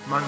من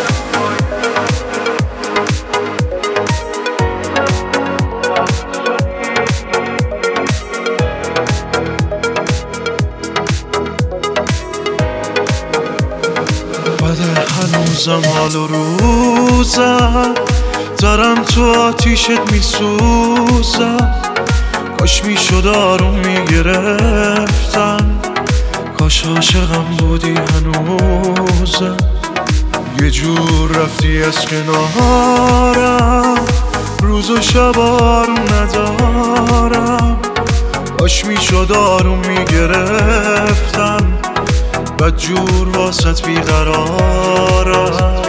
هنوزم حال و روزم دارم تو آتیشت میسوزم. کاش میشد آروم میگرفتم، کاش عاشقم بودی هنوزم. یه جور رفتی از کنارم، روز و شب آروم ندارم. کاش میشد آروم میگرفتم، بد جور واسط بیقرارم.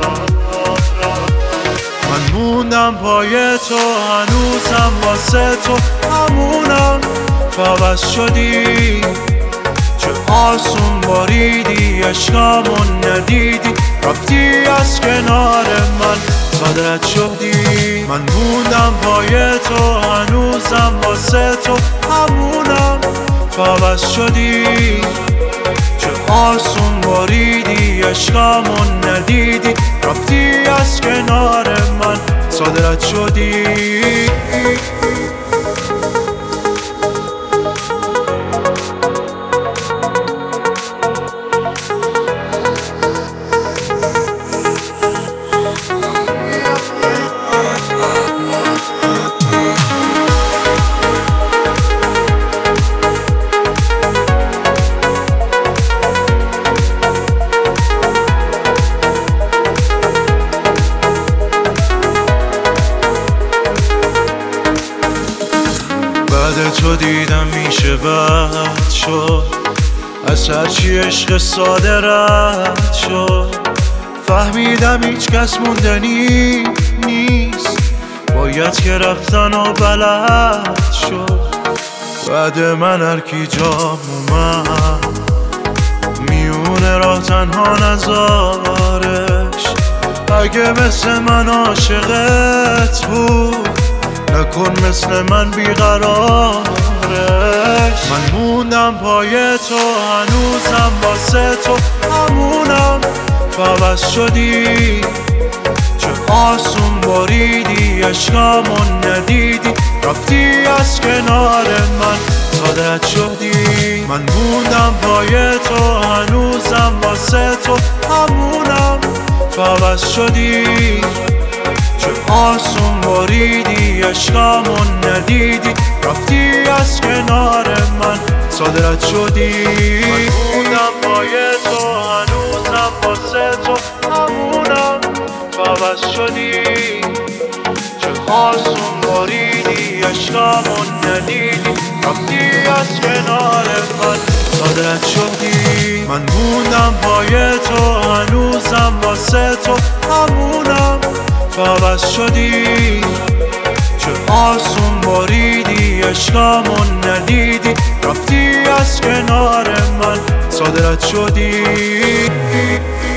من موندم پای تو هنوزم واسه تو همونم. تو عوض شدی، چه آسون باریدی، عشقمون ندیدی، رفتی از کنار من، صادت شدی. من موندم پای تو هنوزم واسه تو همونم. تو عوض شدی، چه آسون باریدی، عشقمون ندیدی، رفتی از کنار من، صادت شدی. بعد تو دیدم میشه بد شد، از هرچی عشق ساده رد شد. فهمیدم هیچ کس موندنی نیست، باید که رفتن و بلد شد. بعد من هر کی جا اومد، میونه راه تنها نزارش. اگه مثل من عاشقت بود، نکن مثل من بیقرارش. من موندم پای تو هنوزم واسه تو همونم. تو عوض شدی، چه آسون باریدی، عشقمون ندیدی، رفتی از کنار من، صادت شدی. من موندم پای تو هنوزم واسه تو همونم. تو عوض شدی، چه آسون باریدی، عشقمون ندیدی، رفتی از کنار من، صادت شدی. من موندم پای تو هنوزم واسه تو همونم. تو عوض شدی، چه آسون باریدی، عشقمون ندیدی، رفتی از کنار من، صادت شدی. من موندم پای تو هنوزم واسه تو همونم. تو عوض شدی، چه آسون باریدی، عشقمون ندیدی، رفتی از کنار من، صادت شدی.